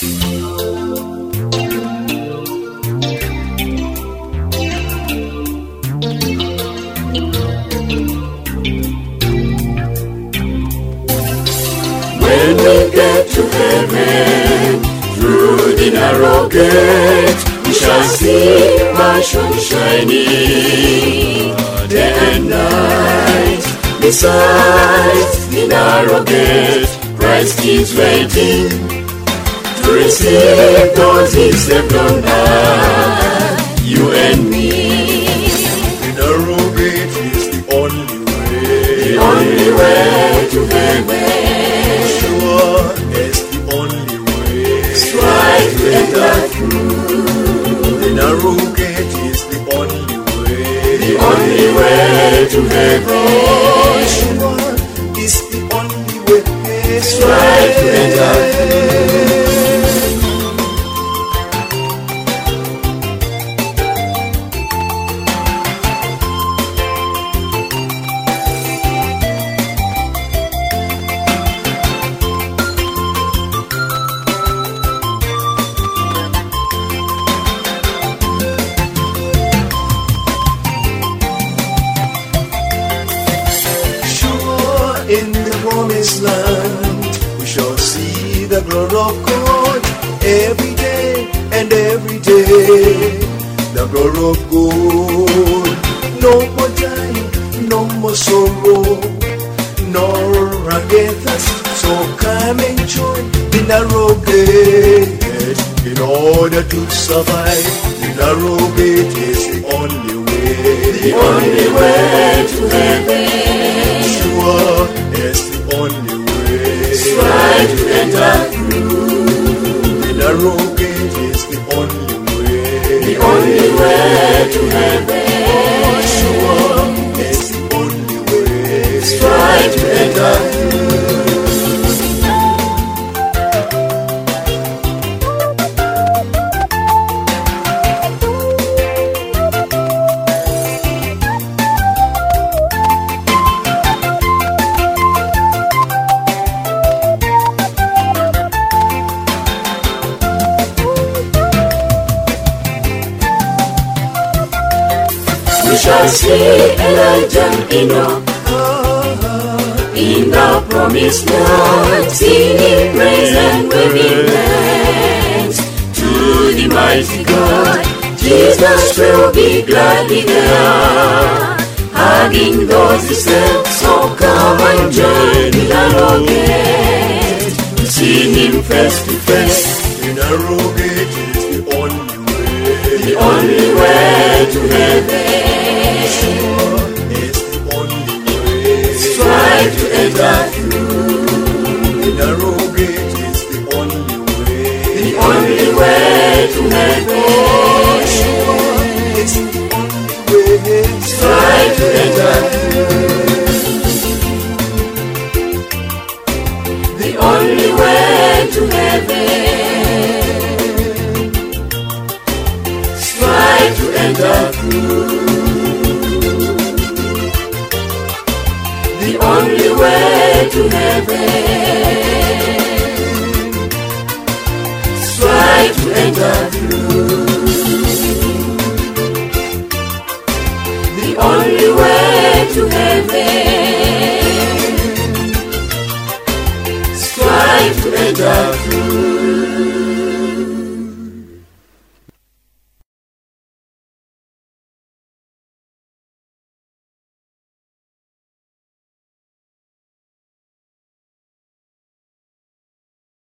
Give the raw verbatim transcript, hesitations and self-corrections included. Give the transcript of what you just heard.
When we get to heaven, through the narrow gate, we shall see mansion shining day and night. Besides the narrow gate, Christ is waiting to receive those he saved on earth, you and me. The narrow gate is the only way, the only way to heaven. Sure, it's the only way. Strive to enter through. The narrow gate is the only way, the only way to heaven. Sure, it's the only way. Strive to enter through. In the promised land, we shall see the glory of God every day and every day. The glory of God. No more dying, no more sorrow, nor rugged thirst. So come and join the narrow gate in order to survive. The narrow gate is the only way, the only way to heaven. Sure, it's the only way. Strive to enter through. The narrow gate is the only way, the only way to heaven. Sure, it's the only way. Strive to enter through. We shall see Elijah and Enoch in the promised land, singing praise and waving hands to the mighty God. Jesus will be gladly there, hugging those he saved. So come and join the narrow gate, to see him face to face. The narrow gate is the only way, the only way to heaven. It's the only way. Strive to enter through. The narrow gate is the only way, the only way to heaven. It's the only way. Strive to enter through. The only way to heaven. Strive to enter through. The only way to heaven. Strive to enter through. The only way to heaven. Strive to enter through.